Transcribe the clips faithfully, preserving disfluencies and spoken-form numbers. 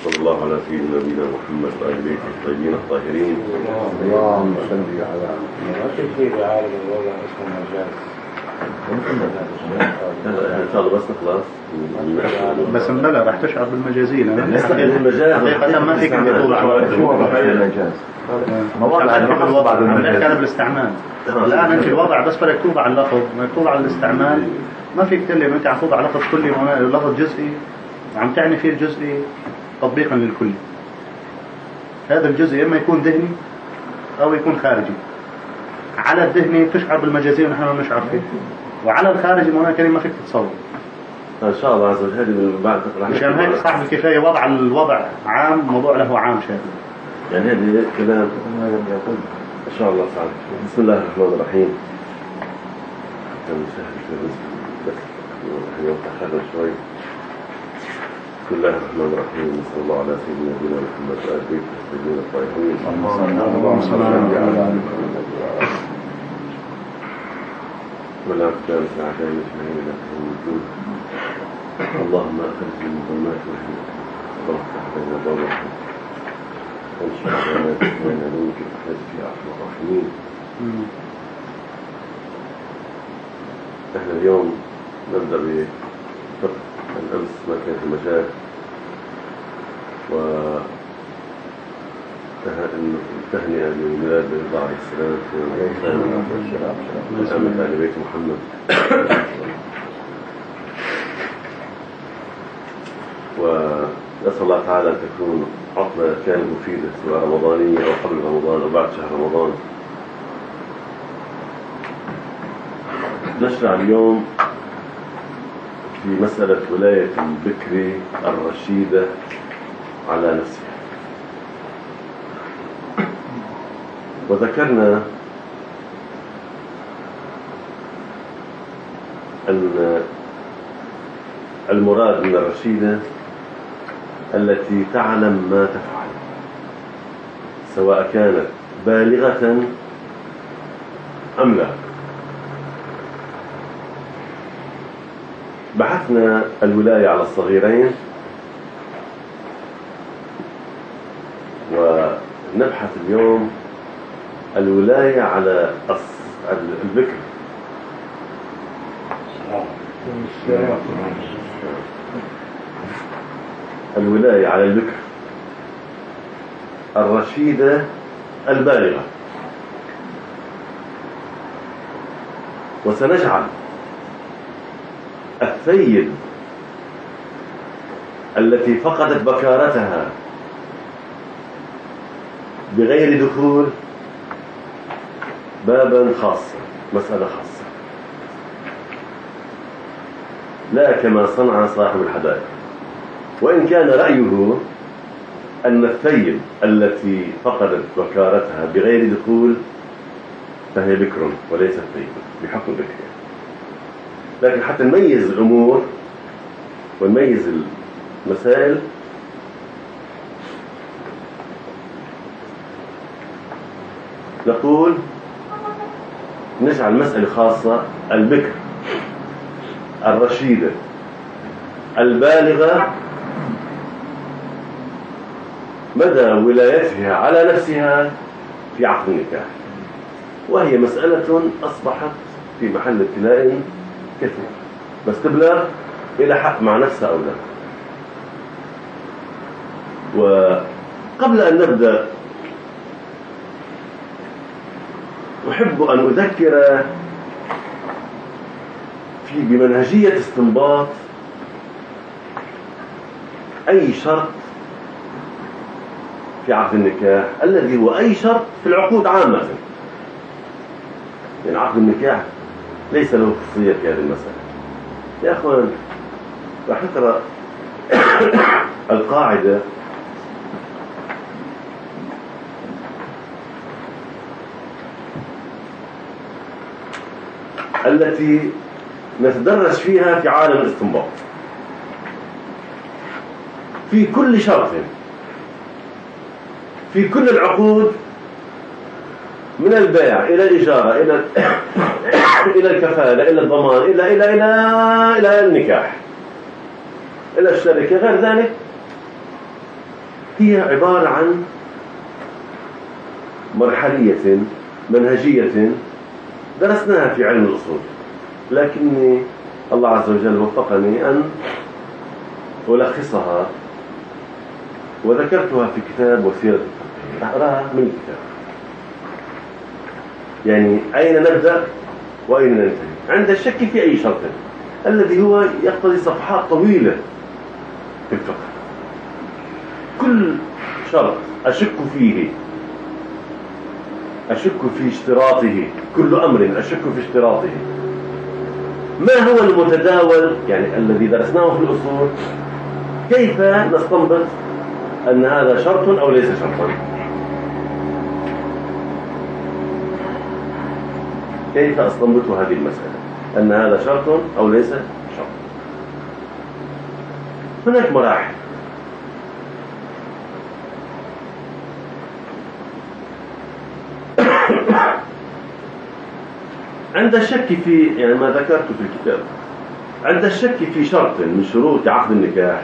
وصلى الله على سيدنا نبينا محمد وآل بيته الطيبين الطاهرين. اللهم صل على ما في شيء بعالم الوضع اسمه مجاز. ان شاء الله بس نخلص بس بلا راح تشعر بالمجازين. نستخدم المجاز حقيقة ما فيك تطلع المجاز. مواضع الوضع كان بالاستعمال. الآن أنت الوضع بس بدك توضع على اللفظ، ما توضع على الاستعمال ما فيك تكلم أنت عم توضع لفظ كلي ولفظ جزئي عم تعني فيه الجزئي تطبيقا للكلي. هذا الجزء إما يكون ذهني أو يكون خارجي. على الذهني تشعر بالمجازين ونحن ما نشعر فيه، وعلى الخارجي مولانا الكريم ما فيك تتصور. ان شاء الله عز وجل من بعد مشان هيك صاحب الكفاية وضع الوضع عام، موضوع له عام شايف. يعني هذه كلام ان شاء الله صعب. بسم الله الرحمن الرحيم. كان سهل بس اليوم تاخرنا شوي. بسم الله الرحمن الرحيم. صلى الله على سيدنا نبينا محمد وآل بيته الطيبين الطاهرين. اللهم صل على ولا كان ساعتين اثنين لك الوجود. اللهم اخرجنا من ظلمات الوهم وافتح بين ضوء وانشر علامات بين نورك الحج في ارحم الراحمين. احنا اليوم نبدا بفقه الامس ما كان في مجال و التهنئة لميلاد الرضا عليه السلام من أمة آل بيت محمد. ونسأل الله تعالى أن تكون عطلة كانت مفيدة سواء رمضانية أو قبل رمضان أو بعد شهر رمضان. نشرع اليوم في مسألة ولاية البكر الرشيدة على نفسها. وذكرنا أن المراد من الرشيدة التي تعلم ما تفعل، سواء كانت بالغة أم لا. بحثنا الولاية على الصغيرين ونبحث اليوم الولاية على البكر. الولاية على البكر الرشيدة البالغة. وسنجعل الثيب التي فقدت بكارتها بغير دخول بابا خاصا، مسألة خاصة، لا كما صنع صاحب الحدائق. وإن كان رأيه أن الثيب التي فقدت بكارتها بغير دخول فهي بكر وليست ثيب بحكم بكر. لكن حتى نميز الأمور ونميز المسائل نقول نجعل مسألة خاصة البكر الرشيدة البالغة مدى ولايتها على نفسها في عقد النكاح، وهي مسألة أصبحت في محل ابتلاء كثير، بس تبلغ إلى حق مع نفسها أو لا. وقبل أن نبدأ أحب أن أذكر في بمنهجية استنباط أي شرط في عقد النكاح الذي هو أي شرط في العقود عامة. يعني عقد النكاح ليس له خصوصية في هذه المسألة. يا أخوان راح نقرأ القاعدة التي نتدرس فيها في عالم الاستنباط. في كل شرط في كل العقود من البيع إلى الإجارة إلى إلى الكفالة إلى الضمان إلى إلى إلى إلى النكاح إلى الشركة غير ذلك، هي عبارة عن مرحلية منهجية درسناها في علم الأصول، لكني الله عز وجل وفقني أن ألخصها وذكرتها في كتاب وسيرة الفقه. أقرأها من الكتاب. يعني أين نبدأ وأين ننتهي عند الشك في أي شرط، الذي هو يقتضي صفحات طويلة في الفقه. كل شرط أشك فيه، أشك في اشتراطه، كل أمر أشك في اشتراطه. ما هو المتداول يعني الذي درسناه في الأصول؟ كيف نستنبط أن هذا شرط أو ليس شرطا؟ كيف أستنبط هذه المسألة أن هذا شرط أو ليس شرط؟ هناك مراحل. عند الشك في يعني ما ذكرته في الكتاب، عند الشك في شرط من شروط عقد النكاح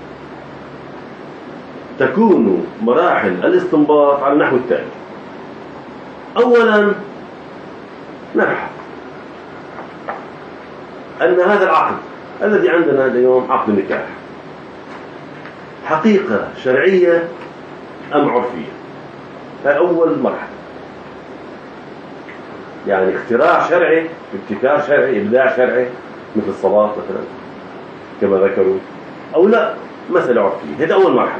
تكون مراحل الاستنباط على النحو التالي. أولا نبحث أن هذا العقد الذي عندنا اليوم عقد النكاح حقيقة شرعية أم عرفية. هذا أول مرحلة، يعني اختراع شرعي، ابتكار شرعي، إبداع شرعي مثل الصلاة مثلا كما ذكروا، أو لا مسألة عرفية. هذا أول مرحلة.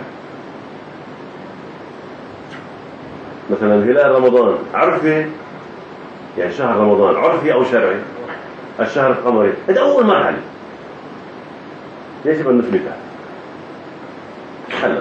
مثلا هلال رمضان عرفي، يعني شهر رمضان عرفي أو شرعي؟ الشهر القمري. هذا أول مرحلة يجب أن نثبتها. هلا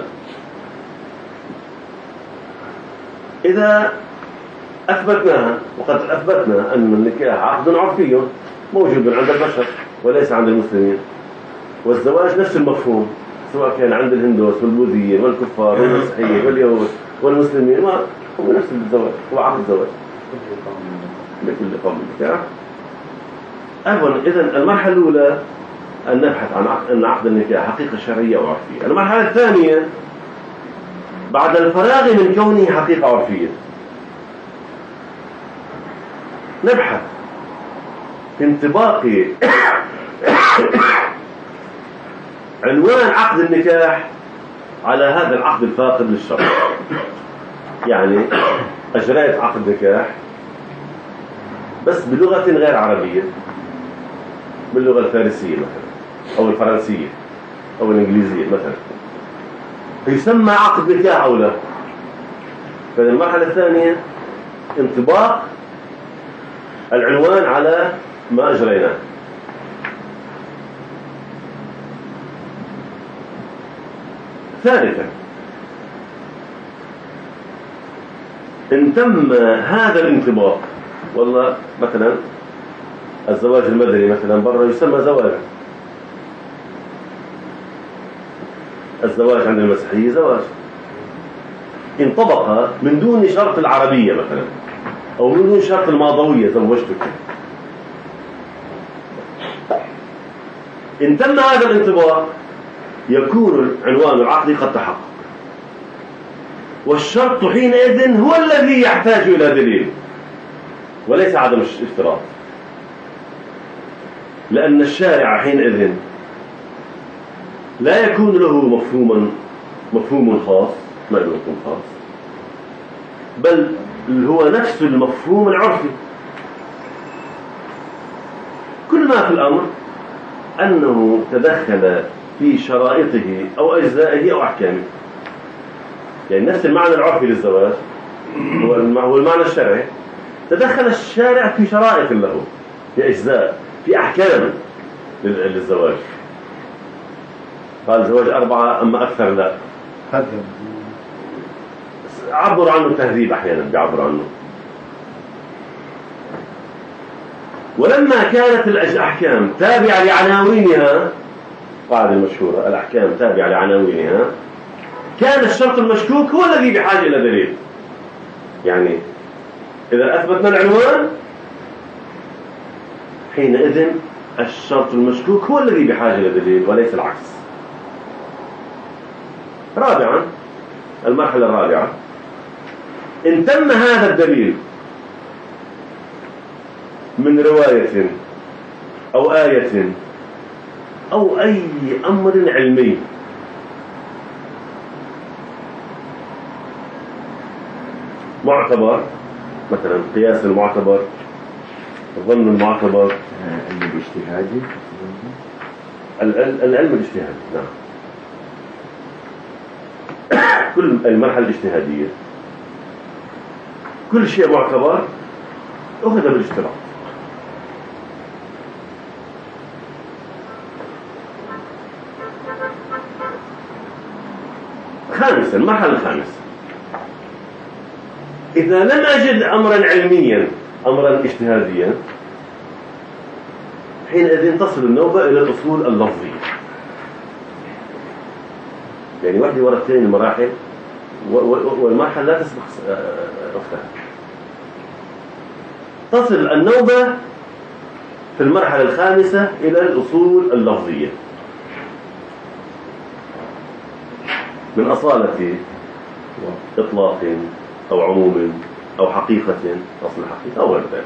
إذا أثبتناها، وقد أثبتنا أن النكاح عقد عرفي موجود عند البشر وليس عند المسلمين، والزواج نفس المفهوم سواء كان عند الهندوس والبوذيين والكفار والمسيحيين واليهود والمسلمين، ما هو نفس الزواج، هو عقد الزواج لكل قوم النكاح. أولا إذن المرحلة الأولى أن نبحث عن عقد, أن عقد النكاح حقيقة شرعية أو عرفية. المرحلة الثانية بعد الفراغ من كونه حقيقة عرفية نبحث في انطباق عنوان عقد النكاح على هذا العقد الفاقد للشرع. يعني أجريت عقد نكاح بس بلغة غير عربية، باللغة الفارسية مثلا أو الفرنسية أو الإنجليزية مثلا، يسمى عقد نكاح أو لا؟ فالمرحلة الثانية انطباق العنوان على ما أجريناه. ثالثا إن تم هذا الانطباق، والله مثلا الزواج المدني مثلا برا يسمى زواجا، الزواج عند المسيحية زواج، انطبق من دون شرط العربية مثلا أو من دون شرط الماضوية زوجتك. إن تم هذا الانطباق يكون عنوان العقد قد تحقق، والشرط حينئذ هو الذي يحتاج إلى دليل وليس عدم الاشتراط، لأن الشارع حينئذ لا يكون له مفهوما مفهوم خاص، ما له مفهوم خاص، بل هو نفس المفهوم العرفي. كل ما في الأمر أنه تدخل في شرائطه أو أجزائه أو أحكامه. يعني نفس المعنى العرفي للزواج هو المعنى الشرعي، تدخل الشارع في شرائط له، في أجزاء، في أحكام للزواج. قال الزواج أربعة أما أكثر لا، عبر عنه التهذيب، أحيانا بيعبر عنه. ولما كانت الأحكام تابعة لعناوينها، قاعدة المشهورة الأحكام تابعة لعناوينها، كان الشرط المشكوك هو الذي بحاجة إلى دليل. يعني إذا أثبتنا العنوان حينئذ الشرط المشكوك هو الذي بحاجة إلى دليل وليس العكس. رابعا المرحلة الرابعة، إن تم هذا الدليل من رواية أو آية أو أي أمر علمي معتبر، مثلا قياس المعتبر، الظن المعتبر، العلم الاجتهادي، العلم الاجتهادي، نعم، كل المرحلة الاجتهادية، كل شيء معتبر أخذ بالاشتراط. خامسا، المرحلة الخامسة، إذا لم أجد أمرا علميا أمرا اجتهاديا، حينئذ تصل النوبة إلى الأصول اللفظية، يعني واحدة وراء الثانية المراحل، والمرحلة لا تسبق أختها. تصل النوبة في المرحلة الخامسة إلى الأصول اللفظية، من أصالة إطلاق أو عموم أو حقيقة، أصل حقيقة أو غير ذلك.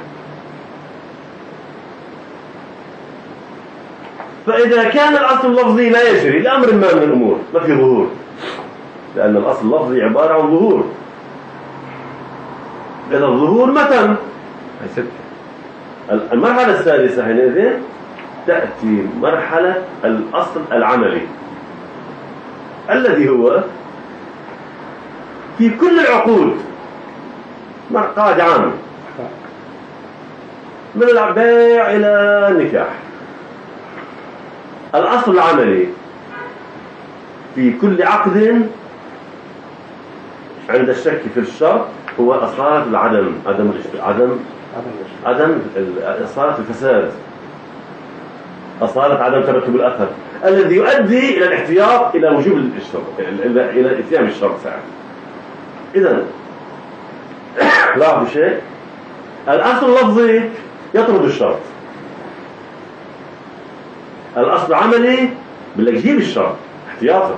فإذا كان الأصل اللفظي لا يجري لأمر ما من الأمور، ما في ظهور، لأن الأصل اللفظي عبارة عن ظهور، إذا الظهور ما تم، المرحلة السادسة حينئذ تأتي مرحلة الأصل العملي، الذي هو في كل العقود، قاعدة عامة من البيع إلى النكاح. الأصل العملي في كل عقد عند الشك في الشرط هو أصالة العدم، عدم عدم عدم أصالة الفساد، أصالة عدم ترتب الأثر، الذي يؤدي إلى الاحتياط إلى وجوب الشرط، إلى إلى إتيان الشرط ساعة. إذن لاحظوا شيء، الأصل اللفظي يطرد الشرط، الأصل العملي بدك تجيب الشرط احتياطا.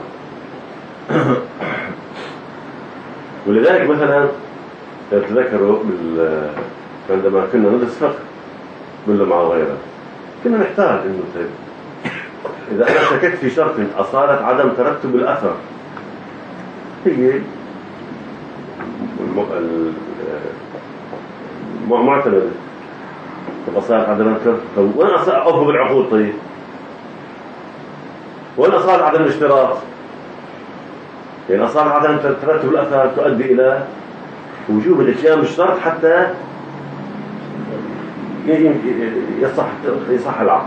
ولذلك مثلا تذكروا عندما كنا ندرس فقه ولا مع غيره، كنا نحتاج انه طيب اذا انا شككت في شرط اصالة عدم ترتب الاثر، هي معتمدة أصالة عدم ترتب، وين أوفق بالعقود؟ طيب وين أصالة عدم الاشتراط؟ يعني أصالة عدم ترتب الأثر تؤدي إلى وجوب الاتيان بالشرط حتى يصح يصح العقد.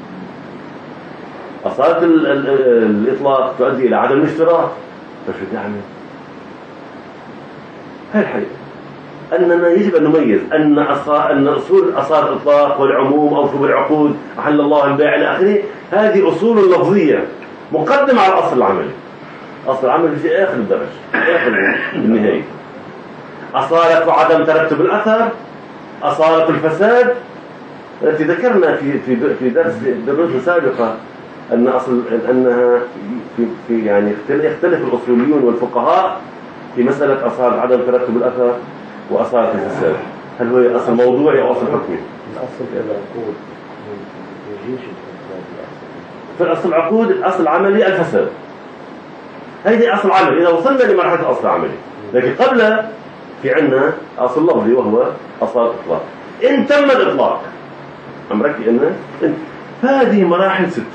أصالة الإطلاق تؤدي إلى عدم الاشتراط، فشو تعمل؟ هاي الحقيقة أننا يجب أن نميز أن أن أصول أصالة الإطلاق والعموم أو ثبوت العقود، أحل الله البيع إلى آخره، هذه أصول لفظية مقدمة على الأصل العملي. أصل العملي في آخر الدرجة، آخر النهاية. أصالة عدم ترتب الأثر، أصالة الفساد التي ذكرنا في في في درس دروس سابقة أن أصل أنها في في يعني يختلف الأصوليون والفقهاء في مسألة أصالة عدم ترتب الأثر وأصالة الفساد، هل هو أصل موضوعي أو أصل حكمي؟ الأصل في العقود يجيش في الأصل العقود الأصل العملي الفساد، هذه أصل عملي إذا وصلنا لمرحلة الأصل العملي. لكن قبل في عندنا أصل لفظي وهو أصالة الإطلاق. إن تم الإطلاق أمرك إنه هذه مراحل ستة،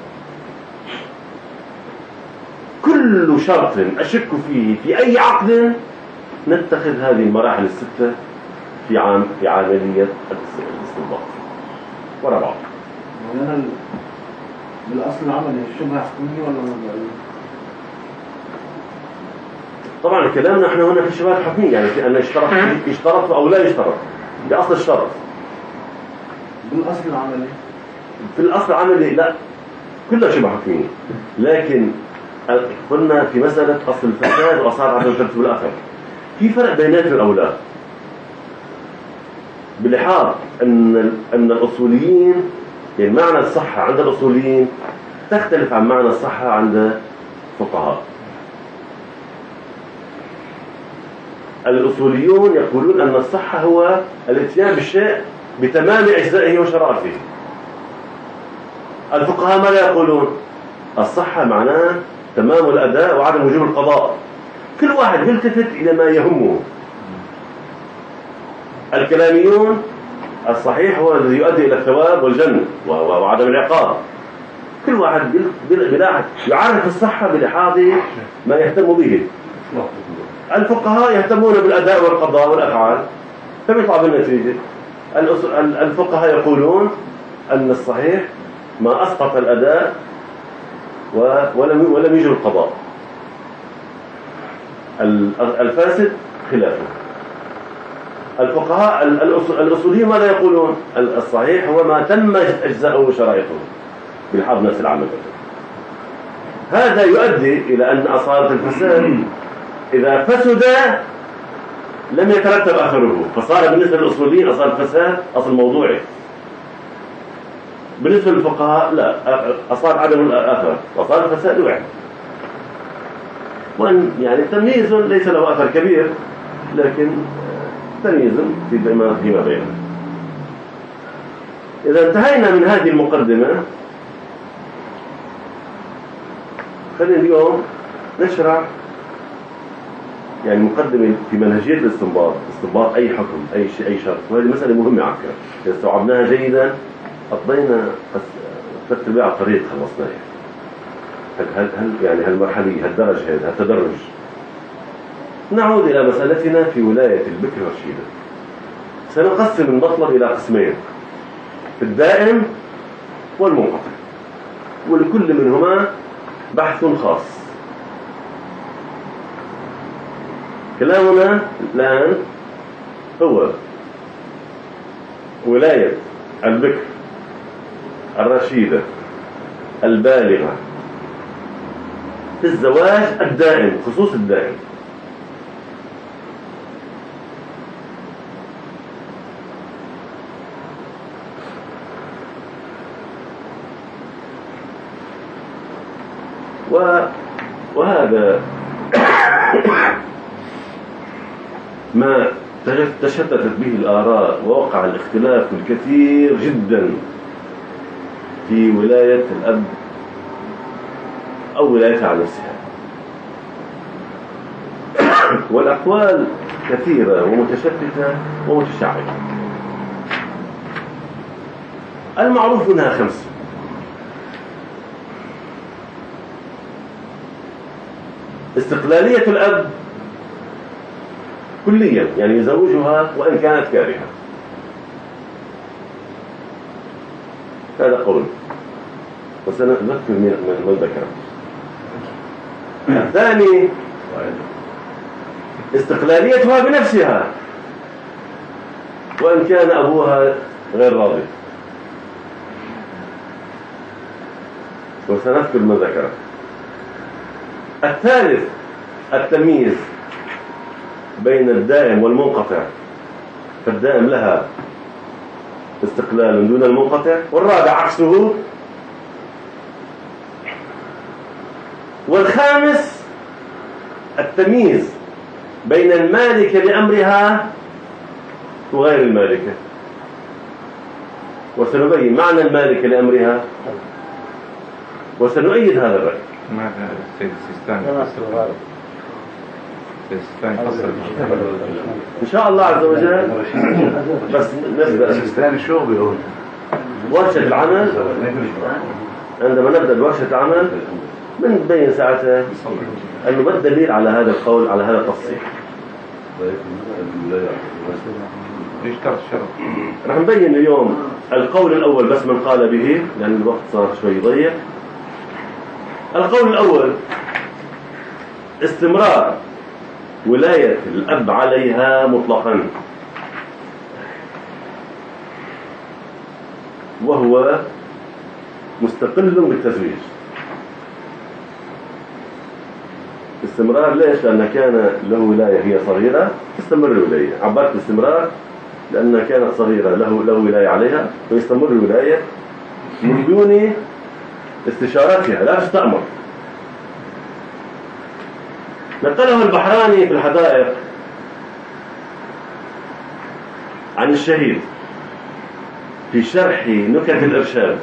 كل شرط أشك فيه في أي عقد نتخذ هذه المراحل الستة في عام في عملية الاستنباط ورا بعض. وأنا بالأصل العملي الشبهة حكمية ولا موضوعية؟ طبعا كلامنا احنا هنا في شبهة حكمية، يعني في أن يشترط يشترط أو لا يشترط بأصل الشرط. بالأصل العملي في الأصل العملي لا، كلها شبهة حكمية، لكن قلنا في مسألة أصل الفساد وأصالة عدم ترتب الأثر في فرق بينات الأولاد، بلحاظ أن أن الأصوليين يعني معنى الصحة عند الأصوليين تختلف عن معنى الصحة عند الفقهاء. الأصوليون يقولون أن الصحة هو الاتيان بالشيء بتمام أجزائه وشرائطه. الفقهاء ماذا يقولون؟ الصحة معناه تمام الأداء وعدم وجوب القضاء. كل واحد يلتفت إلى ما يهمه. الكلاميون الصحيح هو الذي يؤدي إلى الثواب والجنة وعدم العقاب. كل واحد بلاحظ يعرف الصحة بلحاظ ما يهتم به. الفقهاء يهتمون بالأداء والقضاء والأفعال، فبيطلع بالنتيجة. الفقهاء يقولون أن الصحيح ما أسقط الأداء ولم ولم يجر القضاء. الفاسد خلافه. الفقهاء الأصوليين ماذا يقولون؟ الصحيح هو ما تم أجزاؤه وشرائطه بالحظ نفس العمل. هذا يؤدي إلى أن أصالة الفساد إذا فسد لم يترتب أثره، فصار بالنسبة للأصوليين أصالة الفساد أصل موضوعي. بالنسبة للفقهاء لا، أصال عدم الأثر وأصال الفساد وعد. وأن يعني تمييز ليس له أثر كبير، لكن تمييز فيما فيما بينه. إذا انتهينا من هذه المقدمة، خلينا اليوم نشرح يعني مقدمة في منهجية الاستنباط، استنباط أي حكم، أي شيء، أي شرط. وهذه مسألة مهمة على فكرة، إذا استوعبناها جيدا قضينا ثلاث أرباع الطريق خلصناه. هل هل يعني هالمرحلة، هالدرج هذا، هالتدرج. نعود إلى مسألتنا في ولاية البكر والرشيدة. سنقسم المطلب إلى قسمين: الدائم والمنقطع، ولكل منهما بحث خاص. كلامنا الآن هو ولاية البكر الرشيدة البالغة في الزواج الدائم، خصوص الدائم. وهذا ما تشتتت به الآراء ووقع الاختلاف الكثير جدا في ولاية الأب أو ولايتها على نفسها. والأقوال كثيرة ومتشتتة ومتشعبة. المعروف منها خمسة: استقلالية الأب كليا، يعني يزوجها وإن كانت كارهة. هذا قول، وسنذكر من من ذكره. الثاني استقلاليتها بنفسها وإن كان أبوها غير راضي، وسنذكر من ذكره. الثالث التمييز بين الدائم والمنقطع، فالدائم لها استقلال دون المنقطع. والرابع عكسه. والخامس التمييز بين المالكة لأمرها وغير المالكة، وسنبين معنى المالكة لأمرها وسنؤيد هذا الرأي. ماذا السيستاني إن شاء الله عز وجل. بس نبدأ السيستاني شو بيقول؟ ورشة العمل. عندما نبدأ بورشة العمل بنبين ساعتها أنه ما الدليل على هذا القول، على هذا التصحيح. ليش ترى الشرط؟ رح نبين اليوم القول الأول بس من قال به، لأن الوقت صار شوي ضيق. القول الأول: استمرار ولاية الأب عليها مطلقا، وهو مستقل بالتزويج. استمرار ليش؟ لأن كان له ولاية هي صغيرة تستمر الولاية. عبرت الاستمرار لأنها كانت صغيرة له له ولاية عليها، فيستمر الولاية من دون استشارتها، لا تستأمر. نقله البحراني في الحدائق عن الشهيد في شرح نكت الإرشاد.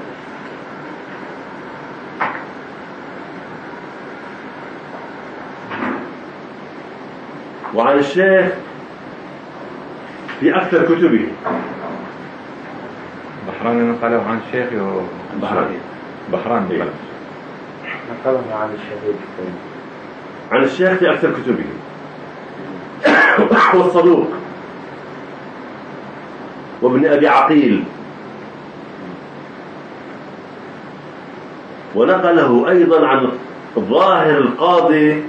وعن الشيخ في أكثر كتبه. بحراني نقله عن الشيخ بحراني بحراني نقله عن الشهيد عن الشيخ في أكثر كتبه. والصدوق وابن أبي عقيل، ونقله أيضا عن ظاهر القاضي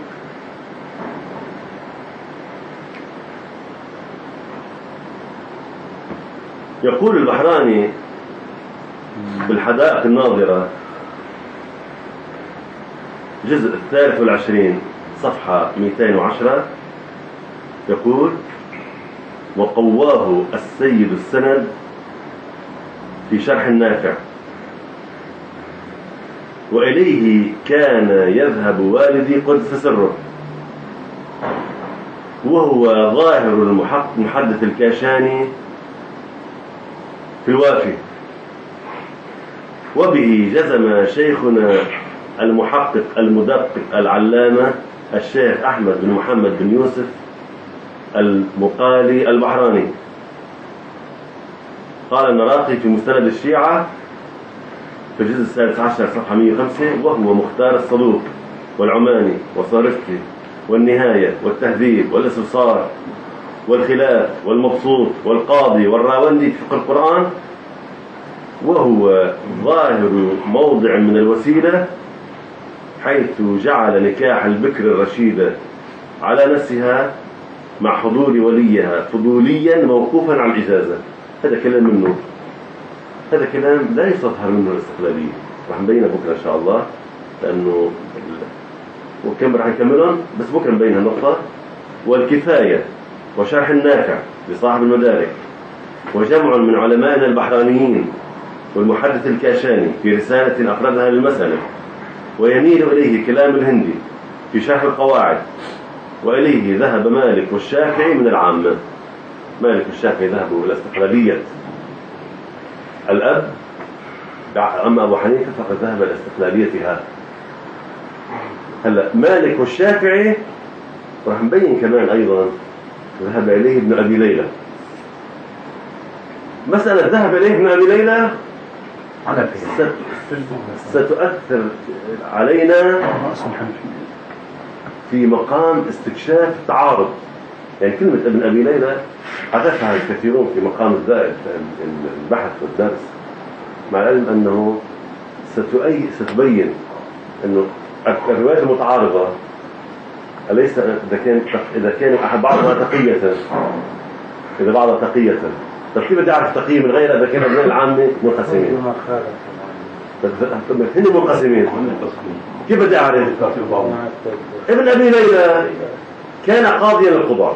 يقول البحراني بالحدائق الناظرة جزء الثالث والعشرين صفحة مئتين وعشرة، يقول: وقواه السيد السند في شرح النافع، وإليه كان يذهب والدي قدس سره، وهو ظاهر المحدث الكاشاني في الوافي. وبه جزم شيخنا المحقق المدقق العلامة الشيخ أحمد بن محمد بن يوسف المقالي البحراني. قال النراقي في مستند الشيعة في الجزء السادس عشر صفحة مئة وخمسة: وهو مختار الصدوق والعماني وصارفتي والنهاية والتهذيب والاستبصار والخلاف والمبسوط والقاضي والراوندي في فقه القرآن، وهو ظاهر موضع من الوسيلة، حيث جعل نكاح البكر الرشيدة على نفسها مع حضور وليها فضوليا موقوفا على الإجازة. هذا كلام منه، هذا كلام لا يستظهر منه الاستقلالية، راح نبينها بكرة إن شاء الله، لأنه وكم راح نكملهم بس بكرة نبينها النقطة. والكفاية وشرح النافع لصاحب المدارك، وجمع من علمائنا البحرانيين، والمحدث الكاشاني في رسالة أفردها للمسألة، ويميل إليه كلام الهندي في شرح القواعد، وإليه ذهب مالك والشافعي من العامة. مالك والشافعي ذهبوا إلى استقلالية الأب، أما أبو حنيفة فقد ذهب إلى استقلاليتها. هلا مالك والشافعي راح نبين كمان أيضا ذهب إليه ابن أبي ليلى. مسألة ذهب إليه ابن أبي ليلى ستؤثر علينا في مقام استكشاف التعارض. يعني كلمة ابن أبي ليلى عرفها الكثيرون في مقام الزائد البحث والدرس، مع العلم أنه ستبين أنه الروايات المتعارضة أليس إذا كان إذا كان بعضها تقية إذا بعضها تقية، طيب كيف بدي أعرف تقية من غيرها إذا كان أبناء العامة منقسمين؟ هن منقسمين، كيف بدي أعرف؟ ابن أبي ليلى كان قاضيا للقضاة،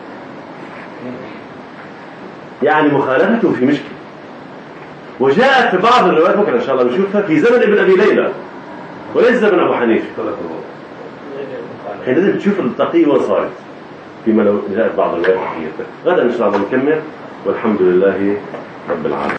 يعني مخالفته في مشكلة، وجاءت في بعض الروايات بكرة إن شاء الله نشوفها في زمن ابن أبي ليلى وليس زمن أبو حنيفة. حين لازم تشوف التقية وين صارت، فيما لو جاءت بعض الروايات تقية. غدا إن شاء الله نكمل، والحمد لله رب العالمين.